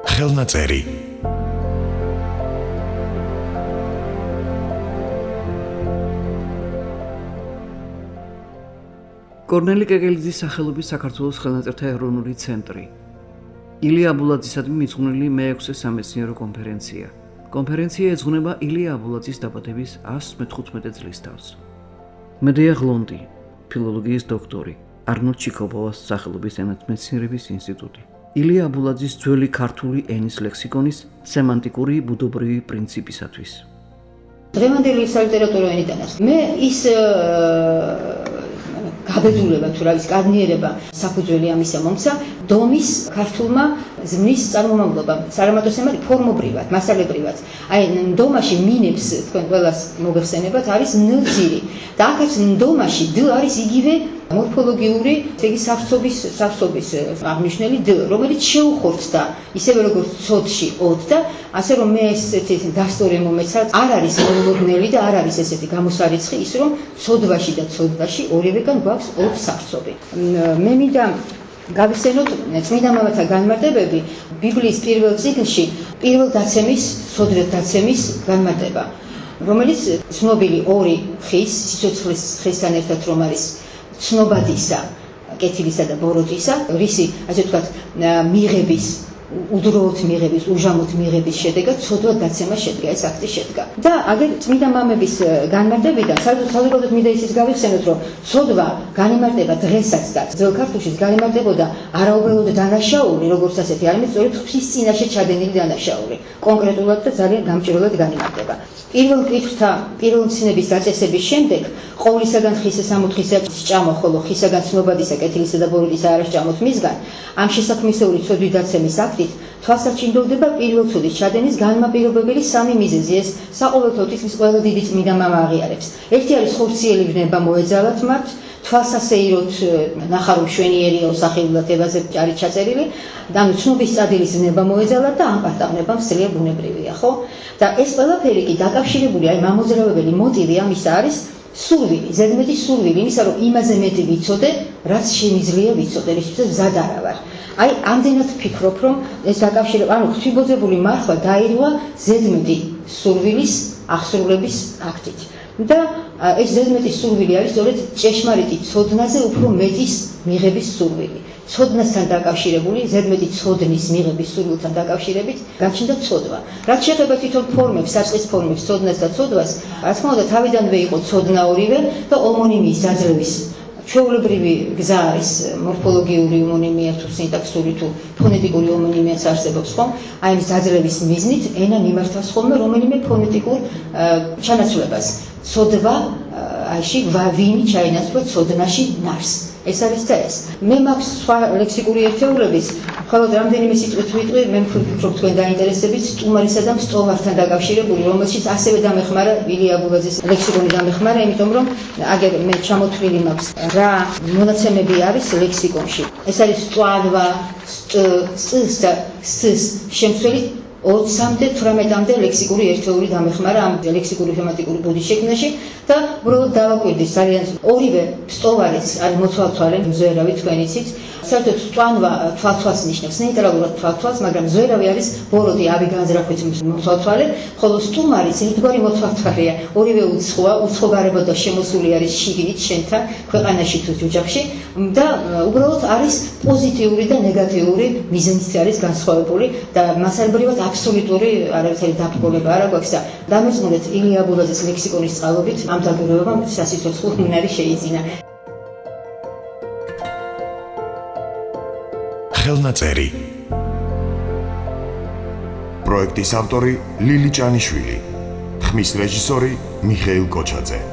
ხელნაწერი კორნელი კეკელიძის სახელობის საქართველოს ხელნაწერთა ეროვნული ცენტრი. ილია აბულაძისადმი მიძღვნილი მე-6 სამეცნიერო კონფერენცია. კონფერენცია ეძღვნება ილია აბულაძის დაბადების 115 წლის თავს. მედეა ღლონდი, ფილოლოგიის დოქტორი, არნოლდ ჩიკობოვას სახელობის ენათმეცნიერების ინსტიტუტი. ილია აბულაძის ძველი ქართული ენის ლექსიკონის სემანტიკური ბუდობრივი პრინციპისათვის. დღევანდელი სალიტერატურო ენიდან მე ის გაბედულება თუ რა ის კადნიერება საფუძველი ამისა მომცა დომის ქართულმა ზმნის წარმომავლობა სარამატოსემად ფორმობრივად მასალებრივად აი დომაში მინებს თქვენ ყველას მოგეხსენებათ არის ნძირი და აქაც დომაში դ არის იგივე მორფოლოგიური ეგ სავსობის აღნიშნული դ რომელიც შეუხორცდა ისევე როგორც ცოდში ოდ და ასე რომ მე ესეთი დასტორე მომეცა არ არის მოულოდნელი და არ არის ესეთი გამოსარიცხი ის რომ ცოდვაში და ცოდვაში ორივეგან გვაქვს ოდ სავსობი მე მინდა გავიხსენოთ წმინდა მამათა განმარტებები ბიბლიის პირველ წიგნში პირველ დაცემის სოდრეთ დაცემის განმარტება რომელიც ცნობილი ორი ხის სიცოცხლის ხისთან ერთად რომ არის ცნობადისა, კეთილისა და ბოროტისა, რისი, ასე ვთქვათ, მიღების, უდროოდ მიღების, უჟამოთ მიღების შედეგად ცოდვა დაცემა შედგა, ეს აქტი შედგა. და აგერ წმინდა მამების განმარტებიდან, საზოგადოებრივად მინდა ისიც გავიხსენოთ, რომ ცოდვა განიმარტება დღესაც და ძველ ქართულში განიმარტებოდა არაუბრალოდ დანაშაული, როგორც ასეთი, არამედ სწორედ ღვთის წინაშე ჩადენილი დანაშაული, კონკრეტულად და ძალიან გამჭირვალედ განიმარტება. პირველ კითხვთა პირველ მცნების დაწესების შემდეგ ყოვლისაგან ხისა სამოთხისა სჭამო, ხოლო ხისაგან ცნობადისა, კეთილისა და ბოროტისა არ სჭამოთ მისგან, ამ შესაქმნისეული ცოდვის დაცემის აქტით თვალსაჩინდოვდება პირველ ცოდის ჩადენის განმაპირობებელი სამი მიზეზი, ეს საყოველთაოდ თითქმის ყველა დიდი წმინდა მამა აღიარებს. ერთი არის ხორციელი ვნება მოეძალათ მათ, თვალსასეიროთ ნახარო მშვენიერია ოსახელად ევაზე არის ჩაწერილი და ცნობის წადილის ვნება მოეძალათ და ამ პარტავნებამ სრია ბუნებრივია, ხო? და ეს ყველაფერი კი დაკავშირებული აი მამოძრავებელი მოტივი ამისა არის სურვილი, ზედმეტი სურვილი იმისა რომ იმაზე მეტი ვიცოდე, რაც შემიძლია ვიცოდე, რისთვისაც მზად არა ვარ. აი ამდენად ვფიქრობ რომ ეს დაკავშირება, ანუ ღვთისმოძებული მარხვა დაირღვა ზედმეტი სურვილის აღსრულების აქტით. და ეს ზედმეტი სურვილი არის სწორედ ჭეშმარიტი ცოდნაზე უფრო მეტის მიღების სურვილი. ცოდნასთან დაკავშირებული, ზედმეტი ცოდნის მიღების სურვილთან დაკავშირებით გაჩნდა ცოდვა. რაც შეეხება თვითონ ფორმებს, საწყის ფორმებს, ცოდნას და ცოდვას, რა თქმა უნდა, თავიდანვე იყო ცოდნა ორივე და ომონიმიის დაძლევის ჩვეულებრივი გზა არის მორფოლოგიური ომონიმია თუ სინტაქსური თუ ფონეტიკური ომონიმიაც არსებობს, ხო? აი ეს დაძლევის მიზნით ენა მიმართავს ხოლმე რომელიმე ფონეტიკურ ჩანაცვლებას. ცოდვა აიში ვინი ჩაინაცვლა ცოდნაში ნარს. ეს არის და ეს. მე მაქვს სხვა ლექსიკური ერთეულების, მხოლოდ რამდენიმე სიტყვით ვიტყვი, მე ვფიქრობ თქვენ დაინტერესებით სტუმარისა და სტუმართან დაკავშირებული, რომელშიც ასევე დამეხმარა ილია აბულაძის ლექსიკონი დამეხმარა, იმიტომ რომ აგერ მე ჩამოთვლილი მაქვს რა მონაცემები არის ლექსიკონში. ეს არის სტვანვა, სტს და სს შემცველი 20-მდე 18-მდე ლექსიკური ერთეული დამეხმარა ამ ლექსიკური თემატიკური ბუდის შექმნაში და უბრალოდ დავაკვირდის ძალიან ორივე სტოვარიც არის მოთვალთვალე მზვერავი თქვენ იცით საერთოდ სტვანვა თვალთვალს ნიშნავს ნეიტრალურად თვალთვალს მაგრამ მზვერავი არის ბოროტი ავი განზრახვით მოთვალთვალე ხოლო სტუმარიც ერთგვარი მოთვალთვალეა ორივე უცხოა უცხოგარებად და შემოსული არის შიგნით შენთან ქვეყანაში თუ ოჯახში და უბრალოდ არის პოზიტიური და ნეგატიური მიზნით არის განსხვავებული და მასალბრივად აბსოლუტური არავითარი დაბრკოლება არ აქვს და დამეწმუნდეთ ილია აბულაძის ლექსიკონის წყალობით ამ დაგროვებამ სასიცოცხლო უნარი შეიძინა. ხელნაწერი პროექტის ავტორი ლილი ჭანიშვილი, ხმის რეჟისორი მიხეილ კოჩაძე.